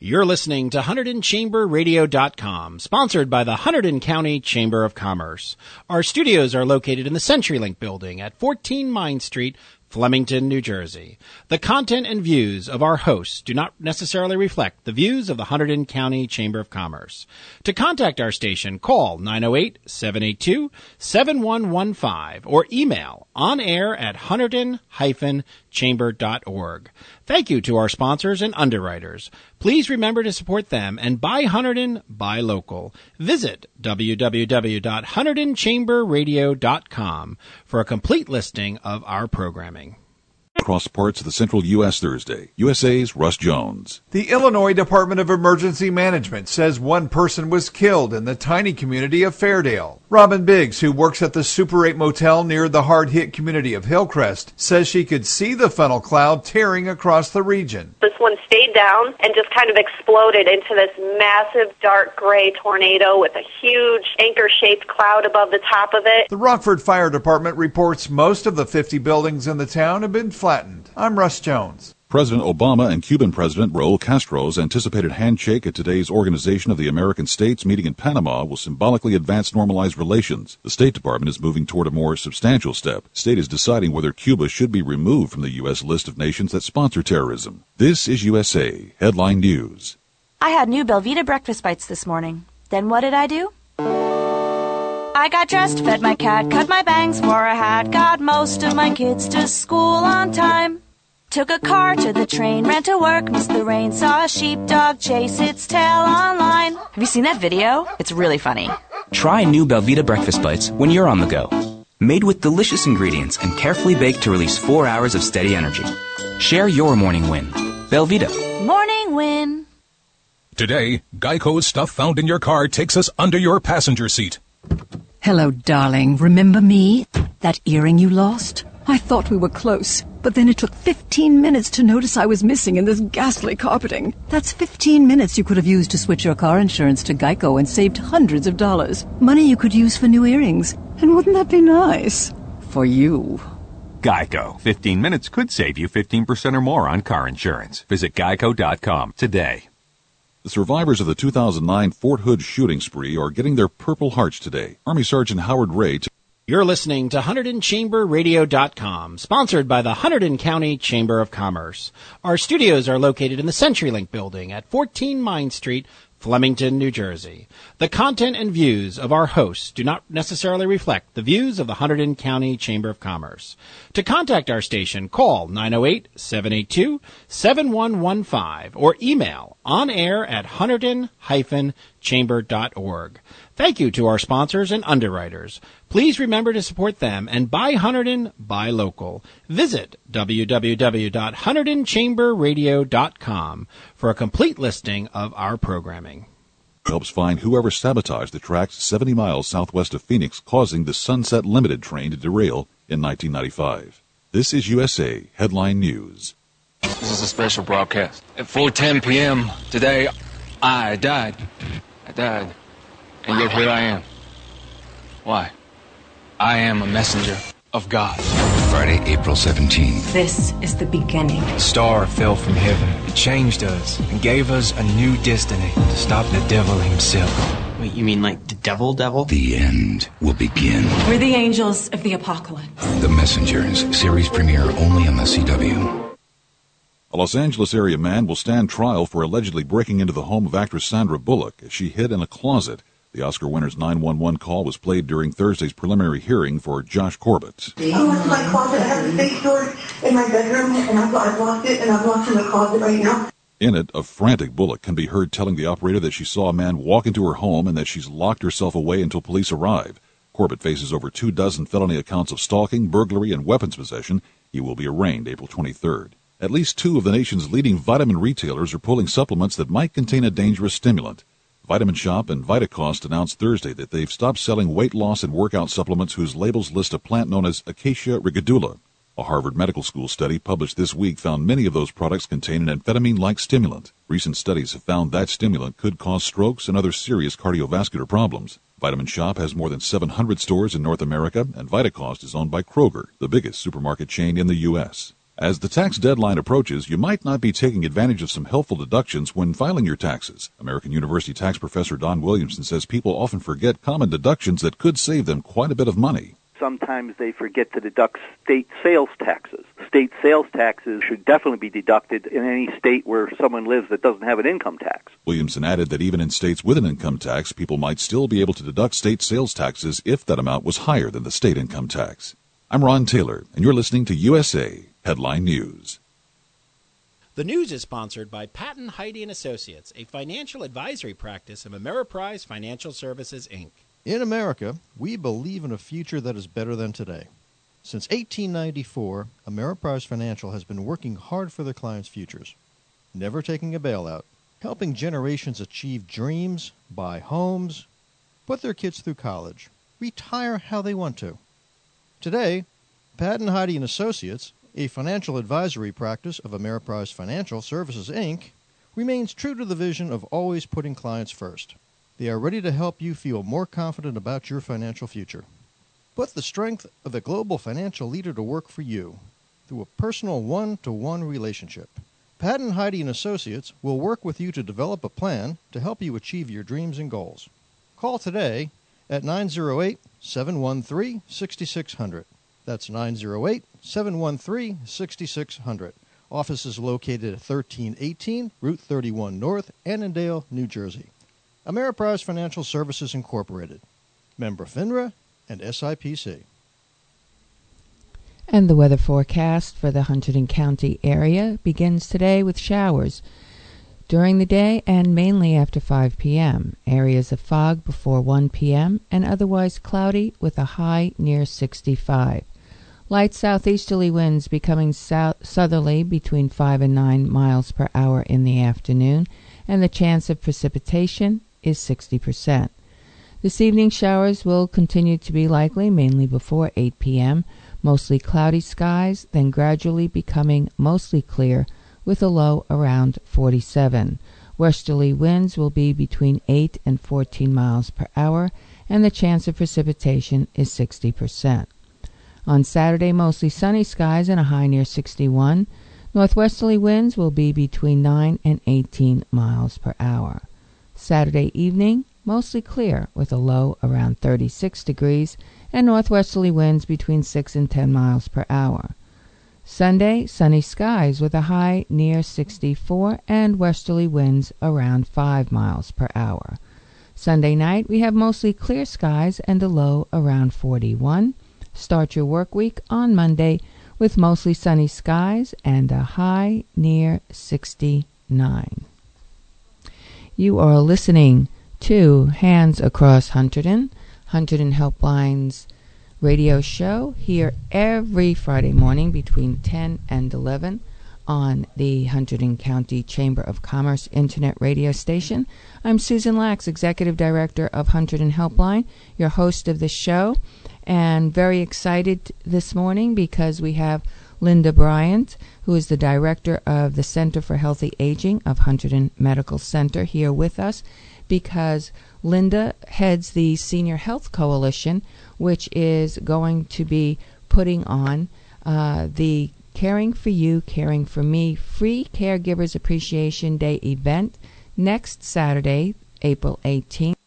You're listening to HunterdonChamberRadio.com, sponsored by the Hunterdon County Chamber of Commerce. Our studios are located in the CenturyLink building at 14 Mine Street, Flemington, New Jersey. The content and views of our hosts do not necessarily reflect the views of the Hunterdon County Chamber of Commerce. To contact our station, call 908-782-7115 or email onair@hunterdon-chamber.org. Thank you to our sponsors and underwriters. Please remember to support them and buy Hunterdon, buy local. Visit www.HunterdonChamberRadio.com for a complete listing of our programming. Across parts of the central U.S. Thursday, USA's Russ Jones. The Illinois Department of Emergency Management says one person was killed in the tiny community of Fairdale. Robin Biggs, who works at the Super 8 Motel near the hard-hit community of Hillcrest, says she could see the funnel cloud tearing across the region. This one stayed down and just kind of exploded into this massive dark gray tornado with a huge anchor-shaped cloud above the top of it. The Rockford Fire Department reports most of the 50 buildings in the town have been flattened. I'm Russ Jones. President Obama and Cuban President Raul Castro's anticipated handshake at today's Organization of the American States meeting in Panama will symbolically advance normalized relations. The State Department is moving toward a more substantial step. The state is deciding whether Cuba should be removed from the U.S. list of nations that sponsor terrorism. This is USA Headline News. I had new Belvita breakfast bites this morning. Then what did I do? I got dressed, fed my cat, cut my bangs, wore a hat, got most of my kids to school on time. Took a car to the train, ran to work, missed the rain, saw a sheepdog chase its tail online. Have you seen that video? It's really funny. Try new Belvita breakfast bites when you're on the go. Made with delicious ingredients and carefully baked to release 4 hours of steady energy. Share your morning win. Belvita. Morning win. Today, Geico's stuff found in your car takes us under your passenger seat. Hello, darling. Remember me? That earring you lost? I thought we were close, but then it took 15 minutes to notice I was missing in this ghastly carpeting. That's 15 minutes you could have used to switch your car insurance to Geico and saved hundreds of dollars. Money you could use for new earrings. And wouldn't that be nice? For you. Geico. 15 minutes could save you 15% or more on car insurance. Visit geico.com today. The survivors of the 2009 Fort Hood shooting spree are getting their Purple Hearts today. Army Sergeant Howard Ray. You're listening to HunterdonChamberRadio.com, sponsored by the Hunterdon County Chamber of Commerce. Our studios are located in the CenturyLink building at 14 Mine Street, Flemington, New Jersey. The content and views of our hosts do not necessarily reflect the views of the Hunterdon County Chamber of Commerce. To contact our station, call 908-782-7115 or email onair@hunterdon-chamber.org. Thank you to our sponsors and underwriters. Please remember to support them and buy Hunterdon, buy local. Visit www.HunterdonChamberRadio.com for a complete listing of our programming. Helps find whoever sabotaged the tracks 70 miles southwest of Phoenix, causing the Sunset Limited train to derail in 1995. This is USA Headline News. This is a special broadcast. At 4:10 p.m. today, I died. And yet here I am. Why? I am a messenger of God. Friday, April 17th. This is the beginning. A star fell from heaven. It changed us and gave us a new destiny to stop the devil himself. Wait, you mean like the devil? The end will begin. We're the angels of the apocalypse. The Messengers, series premiere only on the CW. A Los Angeles area man will stand trial for allegedly breaking into the home of actress Sandra Bullock as she hid in a closet. The Oscar winner's 911 call was played during Thursday's preliminary hearing for Josh Corbett. I went to my closet. I have a safe door in my bedroom, and I've locked it, and I've locked in the closet right now. In it, a frantic Bullock can be heard telling the operator that she saw a man walk into her home and that she's locked herself away until police arrive. Corbett faces over 24 felony accounts of stalking, burglary, and weapons possession. He will be arraigned April 23rd. At least 2 of the nation's leading vitamin retailers are pulling supplements that might contain a dangerous stimulant. Vitamin Shoppe and Vitacost announced Thursday that they've stopped selling weight loss and workout supplements whose labels list a plant known as Acacia rigidula. A Harvard Medical School study published this week found many of those products contain an amphetamine-like stimulant. Recent studies have found that stimulant could cause strokes and other serious cardiovascular problems. Vitamin Shoppe has more than 700 stores in North America, and Vitacost is owned by Kroger, the biggest supermarket chain in the U.S. As the tax deadline approaches, you might not be taking advantage of some helpful deductions when filing your taxes. American University tax professor Don Williamson says people often forget common deductions that could save them quite a bit of money. Sometimes they forget to deduct state sales taxes. State sales taxes should definitely be deducted in any state where someone lives that doesn't have an income tax. Williamson added that even in states with an income tax, people might still be able to deduct state sales taxes if that amount was higher than the state income tax. I'm Ron Taylor, and you're listening to USA Headline News. The news is sponsored by Patton, Heide & Associates, a financial advisory practice of Ameriprise Financial Services, Inc. In America, we believe in a future that is better than today. Since 1894, Ameriprise Financial has been working hard for their clients' futures, never taking a bailout, helping generations achieve dreams, buy homes, put their kids through college, retire how they want to. Today, Patton, Heide & Associates, a financial advisory practice of Ameriprise Financial Services, Inc., remains true to the vision of always putting clients first. They are ready to help you feel more confident about your financial future. Put the strength of a global financial leader to work for you through a personal one-to-one relationship. Patton, Heide & Associates will work with you to develop a plan to help you achieve your dreams and goals. Call today at 908-713-6600. That's 908-713-6600. Office is located at 1318 Route 31 North, Annandale, New Jersey. Ameriprise Financial Services Incorporated. Member FINRA and SIPC. And the weather forecast for the Hunterdon County area begins today with showers during the day and mainly after 5 p.m. Areas of fog before 1 p.m. and otherwise cloudy with a high near 65. Light southeasterly winds becoming southerly between 5 and 9 miles per hour in the afternoon, and the chance of precipitation is 60%. This evening showers will continue to be likely mainly before 8 p.m., mostly cloudy skies, then gradually becoming mostly clear with a low around 47. Westerly winds will be between 8 and 14 miles per hour, and the chance of precipitation is 60%. On Saturday, mostly sunny skies and a high near 61. Northwesterly winds will be between 9 and 18 miles per hour. Saturday evening, mostly clear with a low around 36 degrees and northwesterly winds between 6 and 10 miles per hour. Sunday, sunny skies with a high near 64 and westerly winds around 5 miles per hour. Sunday night, we have mostly clear skies and a low around 41. Start your work week on Monday with mostly sunny skies and a high near 69. You are listening to Hands Across Hunterdon, Hunterdon Helpline's radio show here every Friday morning between 10 and 11 on the Hunterdon County Chamber of Commerce Internet radio station. I'm Susan Lax, Executive Director of Hunterdon Helpline, your host of the show, and very excited this morning because we have Linda Bryant, who is the Director of the Center for Healthy Aging of Hunterdon Medical Center, here with us because Linda heads the Senior Health Coalition, which is going to be putting on the Caring for You, Caring for Me Free Caregivers Appreciation Day event next Saturday, April 18th.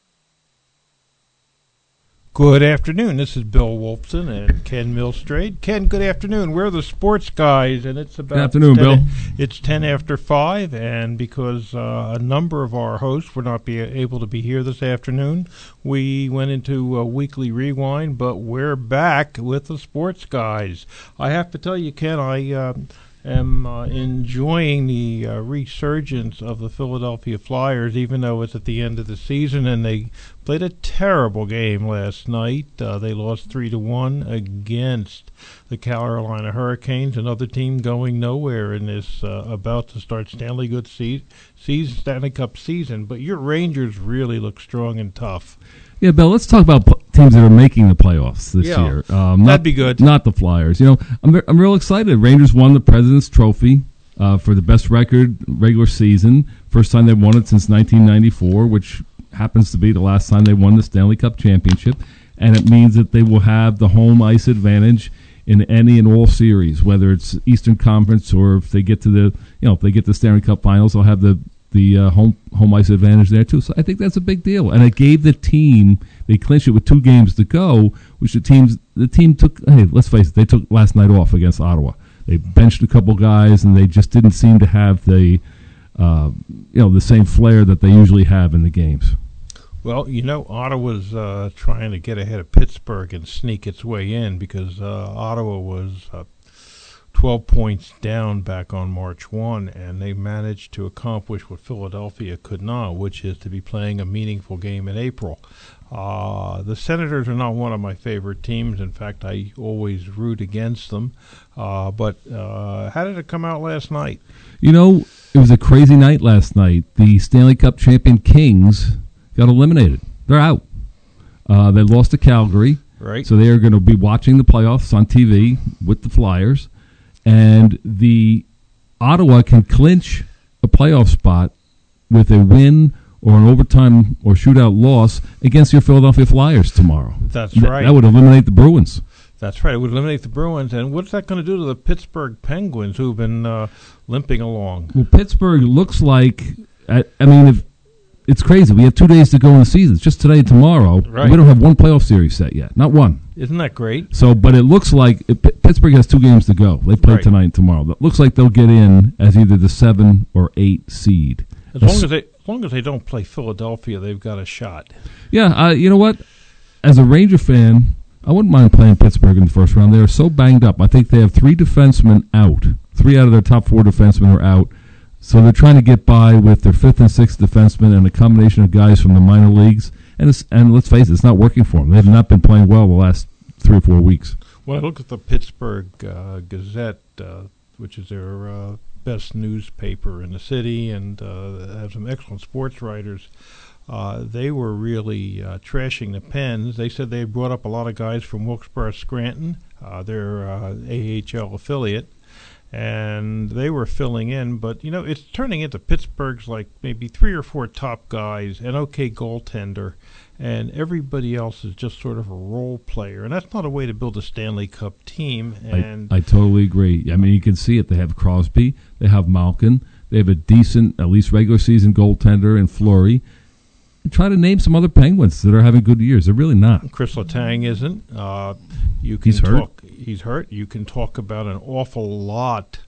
Good afternoon. This is Bill Wolfson and Ken Milstrade. Ken, good afternoon. We're the sports guys, and it's about... Good afternoon, Bill. It's 10 after 5, and because a number of our hosts were not able to be here this afternoon, we went into a weekly rewind, but we're back with the sports guys. I have to tell you, Ken, I am enjoying the resurgence of the Philadelphia Flyers, even though it's at the end of the season, and they played a terrible game last night. They lost 3-1 against the Carolina Hurricanes, another team going nowhere in this about to start Stanley Cup season. But your Rangers really look strong and tough. Yeah, Bill, let's talk about teams that are making the playoffs this year. That'd be good. Not the Flyers. You know, I'm real excited. Rangers won the President's Trophy for the best record regular season. First time they've won it since 1994, which happens to be the last time they won the Stanley Cup championship. And it means that they will have the home ice advantage in any and all series, whether it's Eastern Conference or if they get to the Stanley Cup Finals, they'll have the home ice advantage there too. So I think that's a big deal, and it gave the team, they clinched it with 2 games to go, which the team took. Hey, let's face it, they took last night off against Ottawa. They benched a couple guys, and they just didn't seem to have the same flair that they usually have in the games. Well, Ottawa's trying to get ahead of Pittsburgh and sneak its way in because Ottawa was 12 points down back on March 1, and they managed to accomplish what Philadelphia could not, which is to be playing a meaningful game in April. The Senators are not one of my favorite teams. In fact, I always root against them. But how did it come out last night? It was a crazy night last night. The Stanley Cup champion Kings got eliminated. They're out. They lost to Calgary. Right. So they are going to be watching the playoffs on TV with the Flyers. And the Ottawa can clinch a playoff spot with a win or an overtime or shootout loss against your Philadelphia Flyers tomorrow. That's right. That would eliminate the Bruins. That's right. It would eliminate the Bruins. And what's that going to do to the Pittsburgh Penguins, who've been limping along? Well, Pittsburgh looks like, it's crazy. We have 2 days to go in the season. It's just today and tomorrow. Right. We don't have one playoff series set yet. Not one. Isn't that great? So, but it looks like Pittsburgh has 2 games to go. They play tonight and tomorrow. It looks like they'll get in as either the 7 or 8 seed. As long as they don't play Philadelphia, they've got a shot. Yeah, you know what? As a Ranger fan, I wouldn't mind playing Pittsburgh in the first round. They are so banged up. I think they have 3 defensemen out. 3 out of their top 4 defensemen are out. So they're trying to get by with their 5th and 6th defensemen and a combination of guys from the minor leagues. And let's face it, it's not working for them. They have not been playing well the last 3 or 4 weeks. When I look at the Pittsburgh Gazette, which is their best newspaper in the city and have some excellent sports writers, they were really trashing the Pens. They said they brought up a lot of guys from Wilkes-Barre Scranton, their AHL affiliate, and they were filling in. But, it's turning into Pittsburgh's like maybe 3 or 4 top guys, an okay goaltender, and everybody else is just sort of a role player. And that's not a way to build a Stanley Cup team. And I totally agree. You can see it. They have Crosby. They have Malkin. They have a decent, at least regular season goaltender in Fleury. Try to name some other Penguins that are having good years. They're really not. Chris Letang isn't. He's hurt. He's hurt. You can talk about an awful lot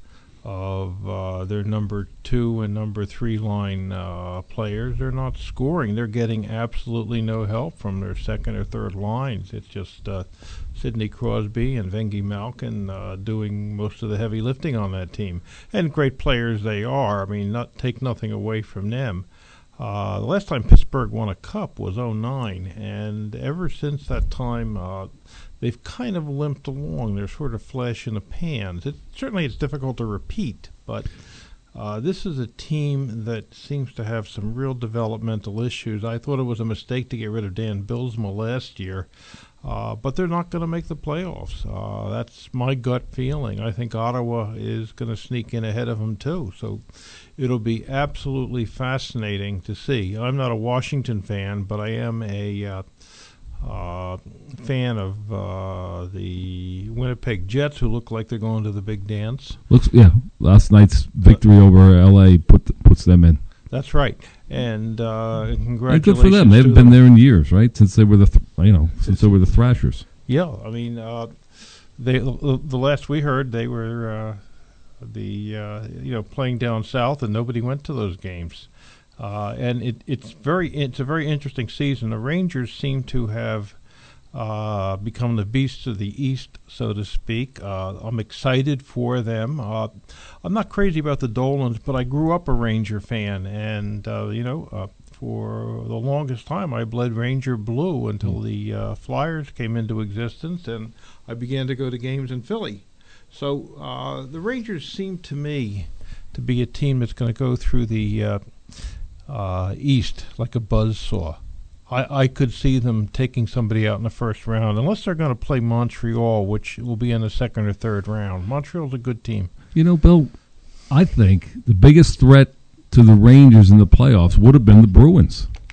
of their number 2 and number 3 line players. They're not scoring. They're getting absolutely no help from their second or third lines. It's just Sidney Crosby and Vengi Malkin doing most of the heavy lifting on that team. And great players they are. Take nothing away from them. The last time Pittsburgh won a cup was 2009, and ever since that time, they've kind of limped along. They're sort of flash in the pans. Certainly it's difficult to repeat, but this is a team that seems to have some real developmental issues. I thought it was a mistake to get rid of Dan Bylsma last year, but they're not going to make the playoffs. That's my gut feeling. I think Ottawa is going to sneak in ahead of them, too. So it'll be absolutely fascinating to see. I'm not a Washington fan, but I am a fan of the Winnipeg Jets, who look like they're going to the big dance. Last night's victory over L.A. puts them in. That's right, and congratulations. And good for them. They haven't been there in years, right? Since they were the Thrashers. Yeah, the last we heard, they were playing down south, and nobody went to those games. And it's a very interesting season. The Rangers seem to have become the beasts of the East, so to speak. I'm excited for them. I'm not crazy about the Dolans, but I grew up a Ranger fan, and for the longest time I bled Ranger blue until the Flyers came into existence, and I began to go to games in Philly. So the Rangers seem to me to be a team that's going to go through the East like a buzzsaw. I could see them taking somebody out in the first round, unless they're going to play Montreal, which will be in the second or third round. Montreal's a good team. Bill, I think the biggest threat to the Rangers in the playoffs would have been the Bruins.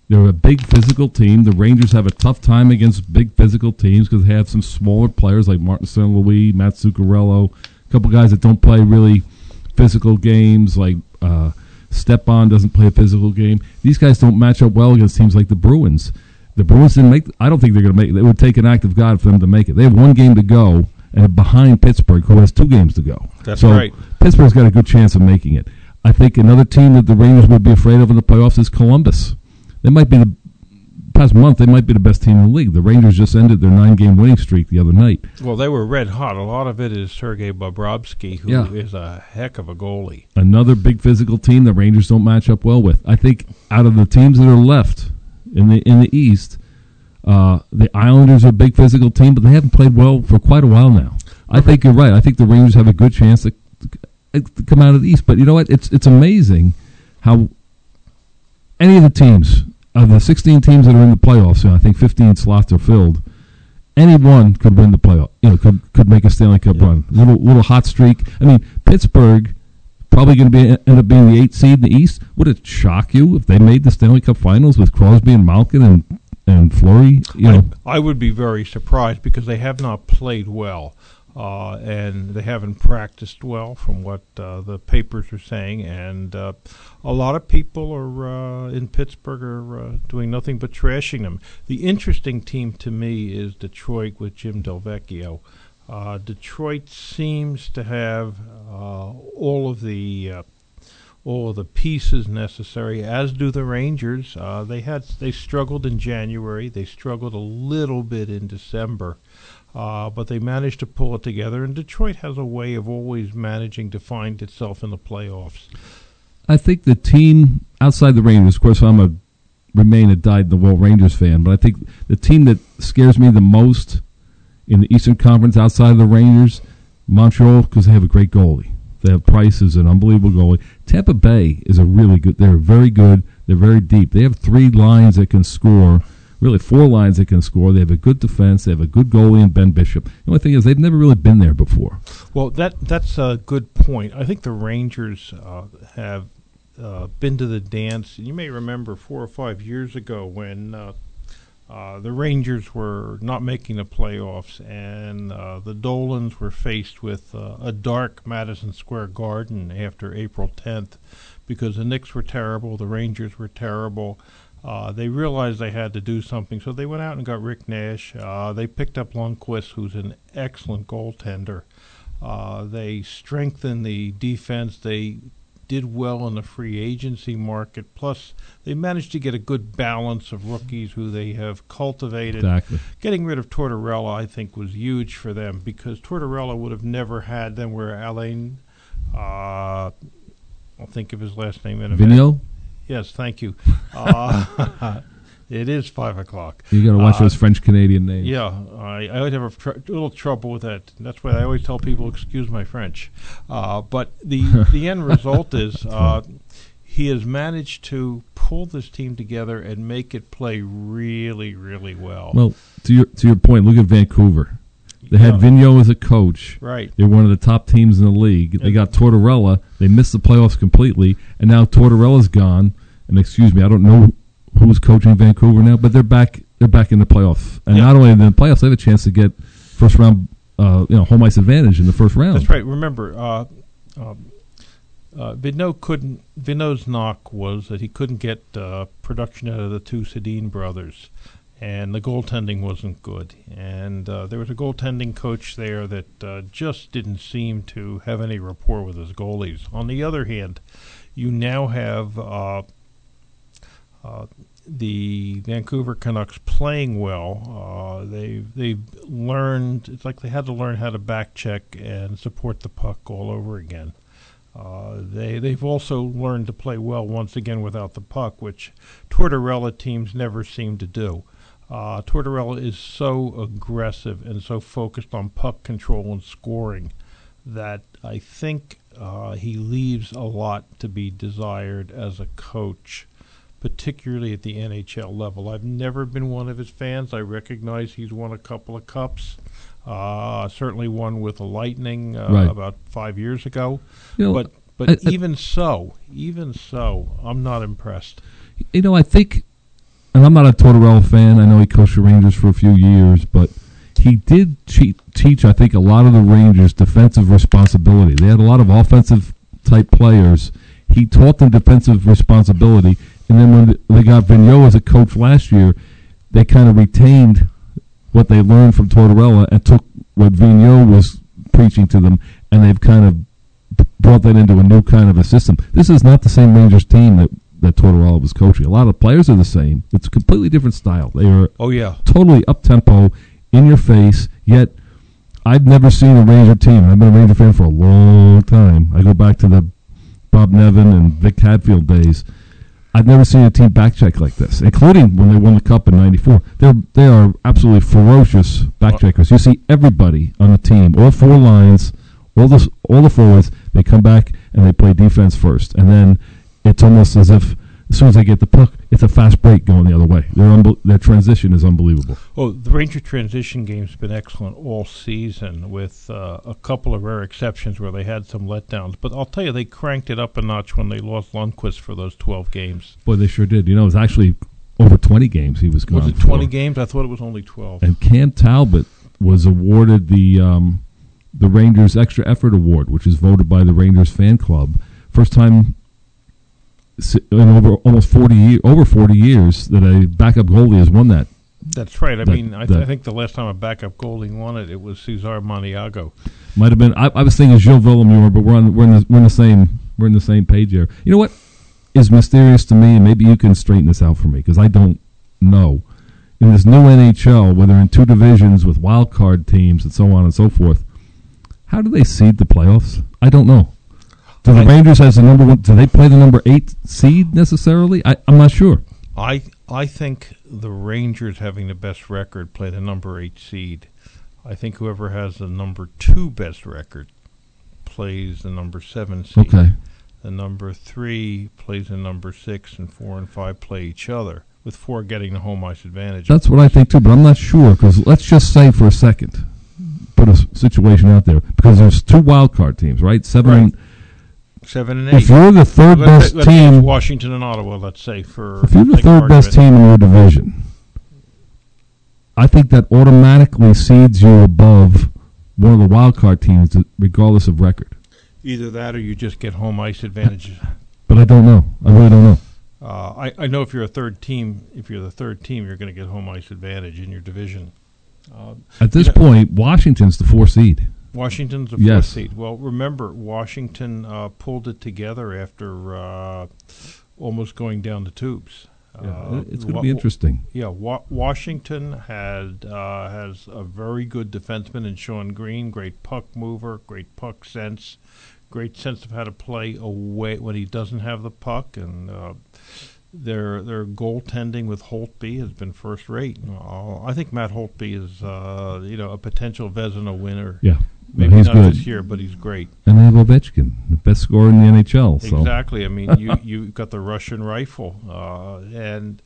They're a big physical team. The Rangers have a tough time against big physical teams because they have some smaller players like Martin St. Louis, Matt Zuccarello, a couple guys that don't play really physical games, like Stepan doesn't play a physical game. These guys don't match up well against teams like the Bruins. The Bruins didn't make. I don't think they're going to make it. It would take an act of God for them to make it. They have one game to go, and they're behind Pittsburgh, who has 2 games to go. That's right. Pittsburgh's got a good chance of making it. I think another team that the Rangers would be afraid of in the playoffs is Columbus. They might be the past month. They might be the best team in the league. The Rangers just ended their 9-game winning streak the other night. Well, they were red hot. A lot of it is Sergei Bobrovsky, who is a heck of a goalie. Another big physical team the Rangers don't match up well with. I think out of the teams that are left in the East, the Islanders are a big physical team, but they haven't played well for quite a while now. I think you're right. I think the Rangers have a good chance to come out of the East. But you know what? It's amazing how any of the teams, of the 16 teams that are in the playoffs, I think 15 slots are filled. Any one could win the playoff. Could make a Stanley Cup run. Little hot streak. I mean, Pittsburgh probably going to end up being the 8th seed in the East. Would it shock you if they made the Stanley Cup Finals with Crosby and Malkin and Fleury? I would be very surprised because they have not played well. And they haven't practiced well, from what the papers are saying, and a lot of people are in Pittsburgh are doing nothing but trashing them. The interesting team to me is Detroit with Jim Delvecchio. Detroit seems to have all of the pieces necessary, as do the Rangers. They struggled in January. They struggled a little bit in December. But they managed to pull it together, and Detroit has a way of always managing to find itself in the playoffs. I think the team outside the Rangers, of course, remain a dyed-in-the-wool Rangers fan, but I think the team that scares me the most in the Eastern Conference outside of the Rangers, Montreal, because they have a great goalie. They have Price, is an unbelievable goalie. Tampa Bay is a really good. They're very good. They're very deep. They have 3 lines that can score. Really, 4 lines that can score. They have a good defense. They have a good goalie in Ben Bishop. The only thing is they've never really been there before. Well, that's a good point. I think the Rangers have been to the dance. You may remember 4 or 5 years ago when the Rangers were not making the playoffs, and the Dolans were faced with a dark Madison Square Garden after April 10th because the Knicks were terrible, the Rangers were terrible. They realized they had to do something, so they went out and got Rick Nash. They picked up Lundqvist, who's an excellent goaltender. They strengthened the defense. They did well in the free agency market. Plus, they managed to get a good balance of rookies who they have cultivated. Exactly. Getting rid of Tortorella, I think, was huge for them because Tortorella would have never had them where Alain, I'll think of his last name in a minute. Vigneault? Yes, thank you. It is 5 o'clock. You got to watch those French-Canadian names. Yeah, I always have a little trouble with that. That's why I always tell people, excuse my French. But the end result is he has managed to pull this team together and make it play really, really well. Well, to your point, look at Vancouver. They had Vigneault as a coach. Right. They're one of the top teams in the league. They got Tortorella. They missed the playoffs completely, and now Tortorella's gone. And excuse me, I don't know who's coaching Vancouver now, but they're back. They're back in the playoffs, and not only in the playoffs, they have a chance to get first round, home ice advantage in the first round. That's right. Remember, Vigneault's knock was that he couldn't get production out of the 2 Sedin brothers. And the goaltending wasn't good. And there was a goaltending coach there that just didn't seem to have any rapport with his goalies. On the other hand, you now have the Vancouver Canucks playing well. They've learned, it's like they had to learn how to back check and support the puck all over again. They've also learned to play well once again without the puck, which Tortorella teams never seem to do. Tortorella is so aggressive and so focused on puck control and scoring that I think he leaves a lot to be desired as a coach, particularly at the NHL level. I've never been one of his fans. I recognize he's won a couple of cups, certainly one with the Lightning about 5 years ago. But even so, I'm not impressed. I think and I'm not a Tortorella fan. I know he coached the Rangers for a few years, but he did teach, I think, a lot of the Rangers defensive responsibility. They had a lot of offensive-type players. He taught them defensive responsibility, and then when they got Vigneault as a coach last year, they kind of retained what they learned from Tortorella and took what Vigneault was preaching to them, and they've kind of brought that into a new kind of a system. This is not the same Rangers team that Tortorella was coaching. A lot of players are the same. It's a completely different style. They are totally up-tempo, in your face, yet I've never seen a Ranger team. I've been a Ranger fan for a long time. I go back to the Bob Nevin and Vic Hadfield days. I've never seen a team backcheck like this, including when they won the Cup in '94. They are absolutely ferocious backcheckers. You see everybody on the team, all four lines, all the forwards, they come back and they play defense first. And then it's almost as if as soon as they get the puck, it's a fast break going the other way. Their transition is unbelievable. Oh, the Ranger transition game's been excellent all season, with a couple of rare exceptions where they had some letdowns. But I'll tell you, they cranked it up a notch when they lost Lundqvist for those 12 games. Boy, they sure did. You know, it was actually over 20 games he was gone. Was it 20 games? I thought it was only 12. And Cam Talbot was awarded the Rangers Extra Effort Award, which is voted by the Rangers fan club. First time in over 40 years that a backup goalie has won that. That's right. I think the last time a backup goalie won it, it was Cesar Maniago. Might have been. I was thinking Gilles Villemure, but we're in the same page here. You know what is mysterious to me, and maybe you can straighten this out for me because I don't know. In this new NHL, where they're in two divisions with wild card teams and so on and so forth, how do they seed the playoffs? I don't know. Do the Rangers as the number one? Do they play the number 8 seed necessarily? I'm not sure. I think the Rangers, having the best record, play the number 8 seed. I think whoever has the number 2 best record plays the number 7 seed. Okay. The number 3 plays the number 6, and 4 and 5 play each other, with 4 getting the home ice advantage. That's what I think too, but I'm not sure because let's just say for a second, put a situation out there because there's 2 wild card teams, right? 7 and 8. If you're the third best team, Washington and Ottawa, let's say, if you're the third best team in your division, I think that automatically seeds you above one of the wild card teams, regardless of record. Either that, or you just get home ice advantage. But I don't know. I really don't know. I know if you're a third team, you're going to get home ice advantage in your division. At this point, Washington's the 4 seed. Washington's the 4th seed. Well, remember, Washington pulled it together after almost going down the tubes. It's going to be interesting. Yeah, Washington has a very good defenseman in Sean Green, great puck mover, great puck sense, great sense of how to play away when he doesn't have the puck, and their goaltending with Holtby has been first rate. I think Matt Holtby is a potential Vezina winner. Yeah. Maybe he's not good. This year, but he's great. And they have Ovechkin, the best scorer in the NHL. So. Exactly. I mean, you've got the Russian rifle. And,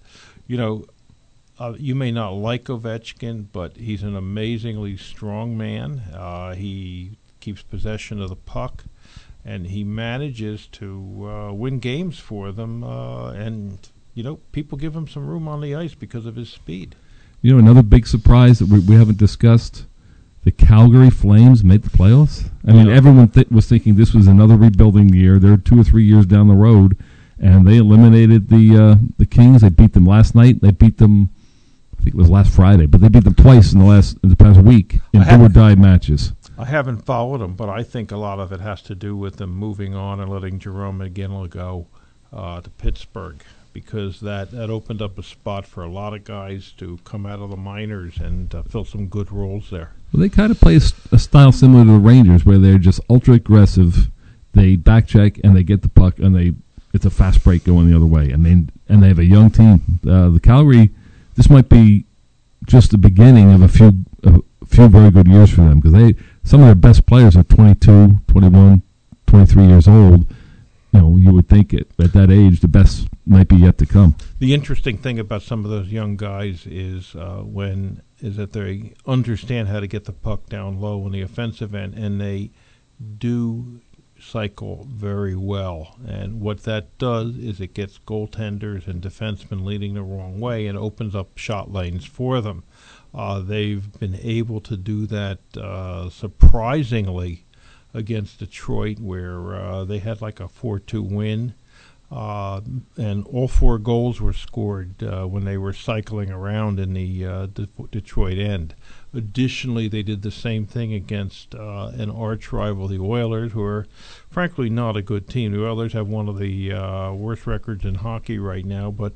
you may not like Ovechkin, but he's an amazingly strong man. He keeps possession of the puck, and he manages to win games for them. And people give him some room on the ice because of his speed. Another big surprise that we haven't discussed, the Calgary Flames made the playoffs. I mean, everyone was thinking this was another rebuilding year. They're 2 or 3 years down the road, and they eliminated the Kings. They beat them last night. They beat them, I think it was last Friday, but they beat them twice in the past week in do-or-die matches. I haven't followed them, but I think a lot of it has to do with them moving on and letting Jerome McGinley go to Pittsburgh, because that opened up a spot for a lot of guys to come out of the minors and fill some good roles there. Well, they kind of play a style similar to the Rangers, where they're just ultra aggressive. They back check and they get the puck, and it's a fast break going the other way. And they have a young team. The Calgary, this might be just the beginning of a few very good years for them, because some of their best players are 22, 21, 23 years old. You would think at that age the best might be yet to come. The interesting thing about some of those young guys is that they understand how to get the puck down low in the offensive end, and they do cycle very well. And what that does is it gets goaltenders and defensemen leading the wrong way and opens up shot lanes for them. They've been able to do that surprisingly against Detroit, where they had like a 4-2 win. And all 4 goals were scored when they were cycling around in the Detroit end. Additionally, they did the same thing against an arch rival, the Oilers, who are frankly not a good team. The Oilers have one of the worst records in hockey right now, but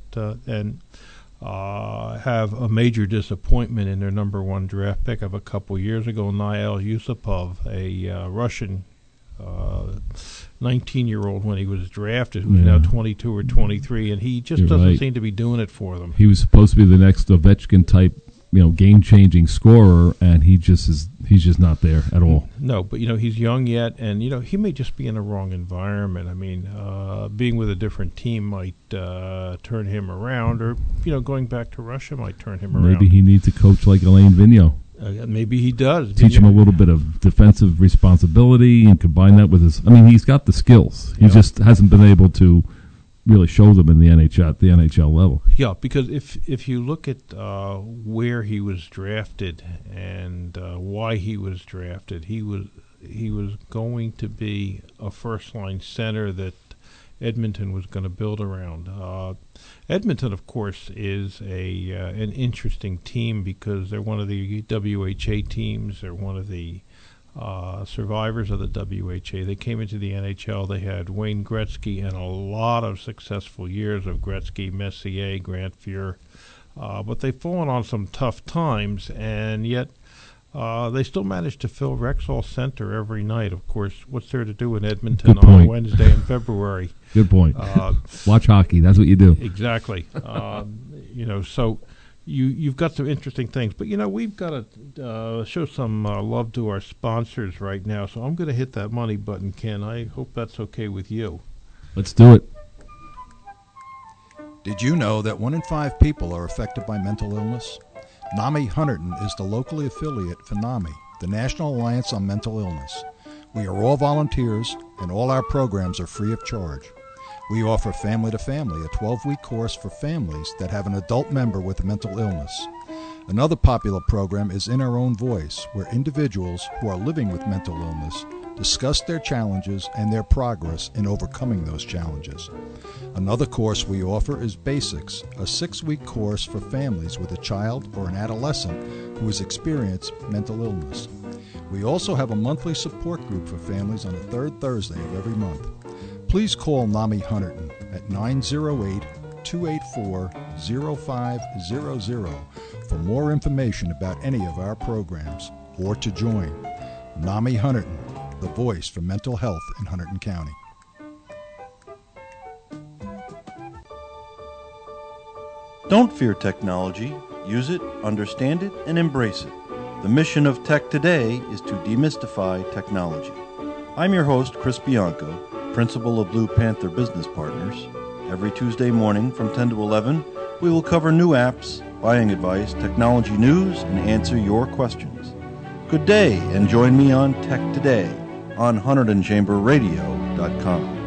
have a major disappointment in their number 1 draft pick of a couple years ago, Nail Yusupov, a Russian 19-year-old when he was drafted, who's now 22 or 23, and he just doesn't seem to be doing it for them. He was supposed to be the next Ovechkin type, game-changing scorer, and he's just not there at all. No, but he's young yet, and he may just be in the wrong environment. I mean, being with a different team might turn him around, or going back to Russia might turn him around. Maybe he needs a coach like Alain Vigneault. Maybe he does. Teach him a little bit of defensive responsibility and combine that with his... I mean, he's got the skills. He just hasn't been able to really show them in the NHL level. Yeah, because if you look at where he was drafted and why he was drafted, he was going to be a first-line center that Edmonton was going to build around. Edmonton, of course, is an interesting team because they're one of the WHA teams. They're one of the survivors of the WHA. They came into the NHL. They had Wayne Gretzky and a lot of successful years of Gretzky, Messier, Grant Fuhr. But they've fallen on some tough times, and yet they still managed to fill Rexall Center every night. Of course, what's there to do in Edmonton on Wednesday in February? Good point. Watch hockey. That's what you do. Exactly. So you've got some interesting things. But, we've got to show some love to our sponsors right now. So I'm going to hit that money button, Ken. I hope that's okay with you. Let's do it. Did you know that 1 in 5 people are affected by mental illness? NAMI Hunterdon is the locally affiliate for NAMI, the National Alliance on Mental Illness. We are all volunteers, and all our programs are free of charge. We offer Family to Family, a 12-week course for families that have an adult member with a mental illness. Another popular program is In Our Own Voice, where individuals who are living with mental illness discuss their challenges and their progress in overcoming those challenges. Another course we offer is Basics, a 6-week course for families with a child or an adolescent who has experienced mental illness. We also have a monthly support group for families on the 3rd Thursday of every month. Please call NAMI Hunterdon at 908-284-0500 for more information about any of our programs or to join. NAMI Hunterdon, the voice for mental health in Hunterdon County. Don't fear technology. Use it, understand it, and embrace it. The mission of Tech Today is to demystify technology. I'm your host, Chris Bianco, principal of Blue Panther Business Partners. Every Tuesday morning from 10 to 11, we will cover new apps, buying advice, technology news, and answer your questions. Good day, and join me on Tech Today on HunterdonChamberRadio.com.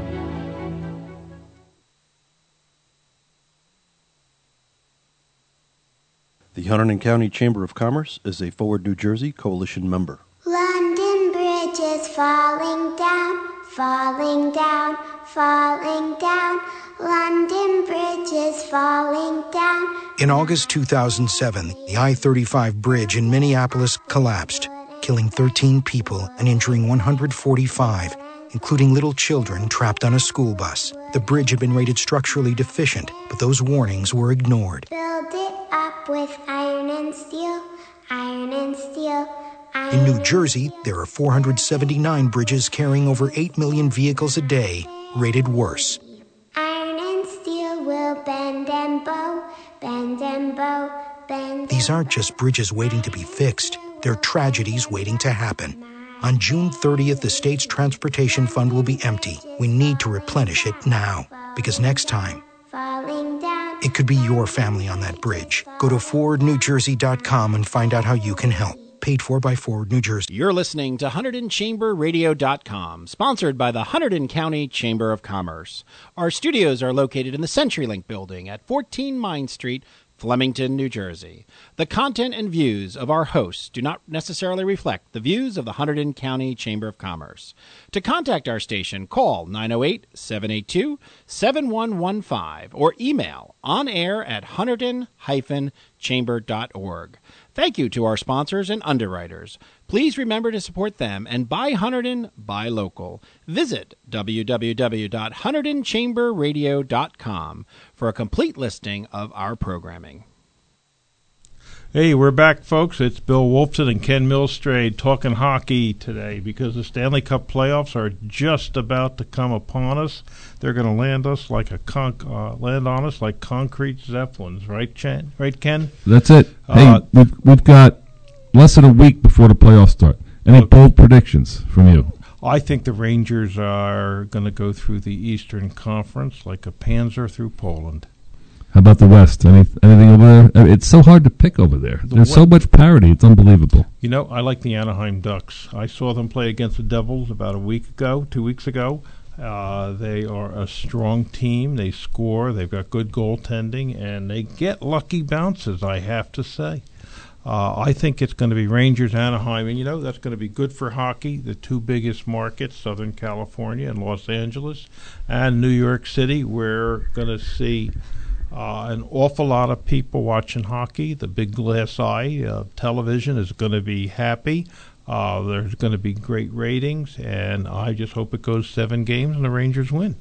The Hunterdon County Chamber of Commerce is a Forward New Jersey coalition member. London Bridge is falling down, falling down, falling down. London Bridge is falling down. In August 2007, the I-35 bridge in Minneapolis collapsed, killing 13 people and injuring 145, including little children trapped on a school bus. The bridge had been rated structurally deficient, but those warnings were ignored. Build it up with iron and steel, iron and steel. In New Jersey, there are 479 bridges carrying over 8 million vehicles a day, rated worse. Iron and steel will bend and bow, bend and bow, bend. These aren't just bridges waiting to be fixed. They're tragedies waiting to happen. On June 30th, the state's transportation fund will be empty. We need to replenish it now, because next time, it could be your family on that bridge. Go to forwardnewjersey.com and find out how you can help. Paid for by Forward, New Jersey. You're listening to HunterdonChamberRadio.com, sponsored by the Hunterdon County Chamber of Commerce. Our studios are located in the CenturyLink building at 14 Mine Street, Flemington, New Jersey. The content and views of our hosts do not necessarily reflect the views of the Hunterdon County Chamber of Commerce. To contact our station, call 908-782-7115 or email onair@hunterdon-chamber.org. Thank you to our sponsors and underwriters. Please remember to support them and buy Hunterdon, buy local. Visit www.HunterdonChamberRadio.com for a complete listing of our programming. Hey, we're back, folks. It's Bill Wolfson and Ken Milstrade talking hockey today because the Stanley Cup playoffs are just about to come upon us. They're going to land on us like concrete zeppelins, right, Ken? That's it. Hey, we've got less than a week before the playoffs start. Any bold predictions from you? I think the Rangers are going to go through the Eastern Conference like a panzer through Poland. How about the West? Anything over there? It's so hard to pick over there. There's so much parity. It's unbelievable. You know, I like the Anaheim Ducks. I saw them play against the Devils about 2 weeks ago. They are a strong team. They score. They've got good goaltending, and they get lucky bounces, I have to say. I think it's going to be Rangers, Anaheim, and, that's going to be good for hockey. The two biggest markets, Southern California and Los Angeles, and New York City. We're going to see an awful lot of people watching hockey. The big glass eye television is going to be happy. There's going to be great ratings, and I just hope it goes 7 games and the Rangers win.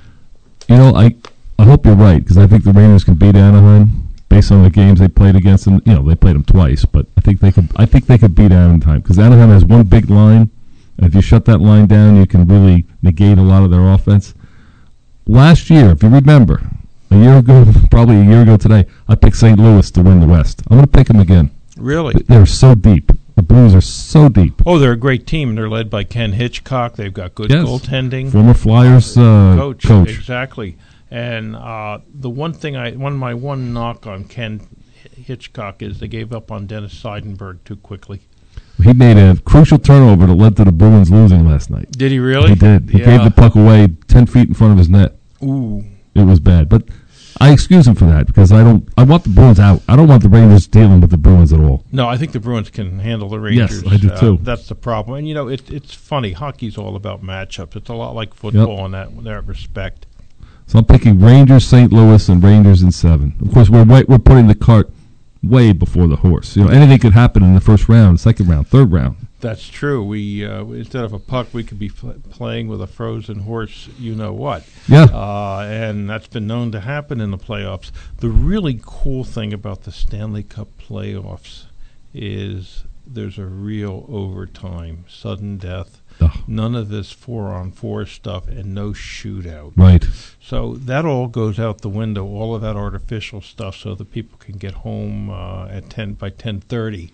I hope you're right, because I think the Rangers can beat Anaheim based on the games they played against them. They played them twice, but I think they could beat Anaheim because Anaheim has one big line, and if you shut that line down, you can really negate a lot of their offense. Last year, if you remember, probably a year ago today, I picked St. Louis to win the West. I'm going to pick them again. Really? They're so deep. The Blues are so deep. Oh, they're a great team. They're led by Ken Hitchcock. They've got good goaltending. Former Flyers coach. Exactly. And the one knock on Ken Hitchcock is they gave up on Dennis Seidenberg too quickly. He made a crucial turnover that led to the Bruins losing last night. Did he really? He did. He gave the puck away 10 feet in front of his net. Ooh. It was bad, but I excuse him for that because I want the Bruins out. I don't want the Rangers dealing with the Bruins at all. No, I think the Bruins can handle the Rangers. Yes, I do too. That's the problem. And it's funny. Hockey's all about matchups. It's a lot like football in that respect. So I'm picking Rangers, St. Louis, and Rangers in 7. Of course, we're putting the cart way before the horse. Anything could happen in the first round, second round, third round. That's true. We instead of a puck, we could be playing with a frozen horse. What? Yeah. And that's been known to happen in the playoffs. The really cool thing about the Stanley Cup playoffs is there's a real overtime, sudden death. None of this 4-on-4 stuff, and no shootout. Right. So that all goes out the window. All of that artificial stuff, so that people can get home by 10:30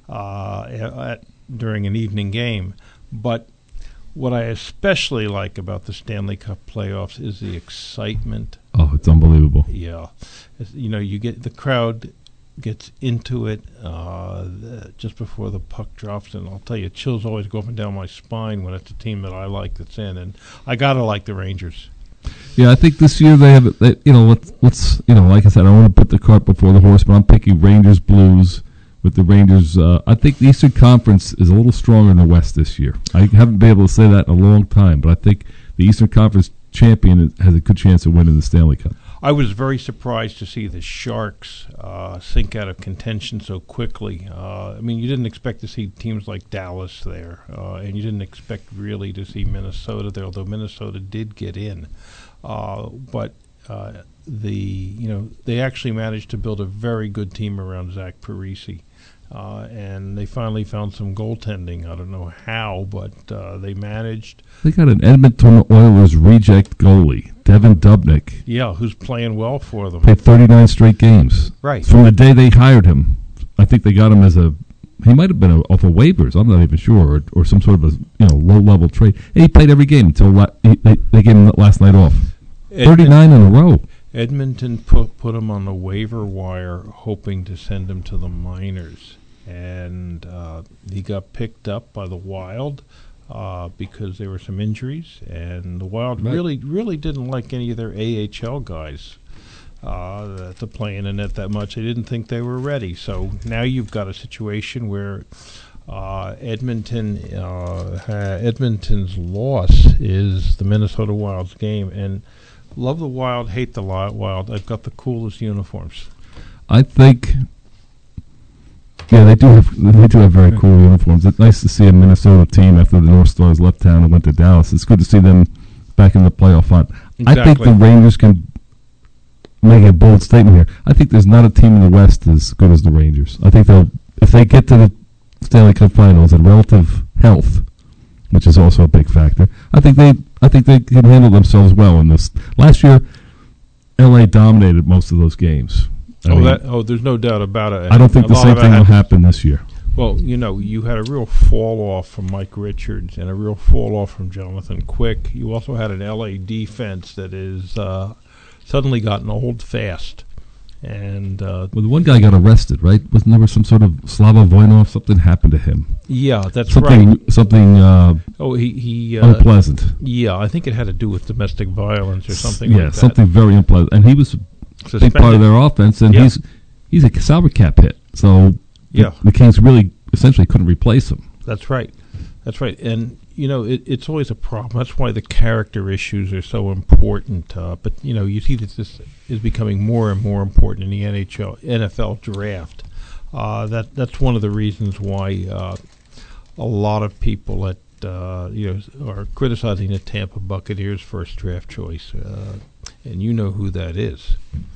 during an evening game. But what I especially like about the Stanley Cup playoffs is the excitement. Oh, it's unbelievable. Yeah, you get the crowd gets into it just before the puck drops, and I'll tell you, chills always go up and down my spine when it's a team that I like that's in, and I gotta like the Rangers. Yeah, I think this year they have it. Like I said, I don't want to put the cart before the horse, but I'm picking Rangers Blues with the Rangers. I think the Eastern Conference is a little stronger than the West this year. I haven't been able to say that in a long time, but I think the Eastern Conference champion has a good chance of winning the Stanley Cup. I was very surprised to see the Sharks sink out of contention so quickly. You didn't expect to see teams like Dallas there, and you didn't expect really to see Minnesota there, although Minnesota did get in. But they actually managed to build a very good team around Zach Parise. And they finally found some goaltending. I don't know how, but they managed. They got an Edmonton Oilers reject goalie, Devin Dubnyk. Yeah, who's playing well for them. Played 39 straight games. Right. From the day they hired him, I think they got him as he might have been off of waivers. I'm not even sure, or some sort of a low-level trade. And he played every game until they gave him last night off. 39 in a row. Edmonton put him on the waiver wire, hoping to send him to the minors. and he got picked up by the Wild because there were some injuries, and the Wild really didn't like any of their AHL guys to play in the net that much. They didn't think they were ready. So now you've got a situation where Edmonton's loss is the Minnesota Wild's game, and love the Wild, hate the Wild. They've got the coolest uniforms. I think, yeah, they do have very cool uniforms. It's nice to see a Minnesota team after the North Stars left town and went to Dallas. It's good to see them back in the playoff hunt. Exactly. I think the Rangers can make a bold statement here. I think there's not a team in the West as good as the Rangers. I think if they get to the Stanley Cup Finals in relative health, which is also a big factor, I think they can handle themselves well in this. Last year, LA dominated most of those games. There's no doubt about it. I don't think the same thing will happen this year. Well, you had a real fall off from Mike Richards and a real fall off from Jonathan Quick. You also had an LA defense that is suddenly gotten old fast. And the one guy got arrested, right? Wasn't there some sort of Slava Voinov? Something happened to him. Yeah, that's right. Something he unpleasant. Yeah, I think it had to do with domestic violence or something like that. Yeah, something very unpleasant. And he was a big part of their offense, and he's a salary cap hit. So the Kings really essentially couldn't replace him. That's right. And it's always a problem. That's why the character issues are so important. But you see that this is becoming more and more important in the NFL draft. That's one of the reasons why a lot of people are criticizing the Tampa Buccaneers' first draft choice, and you know who that is.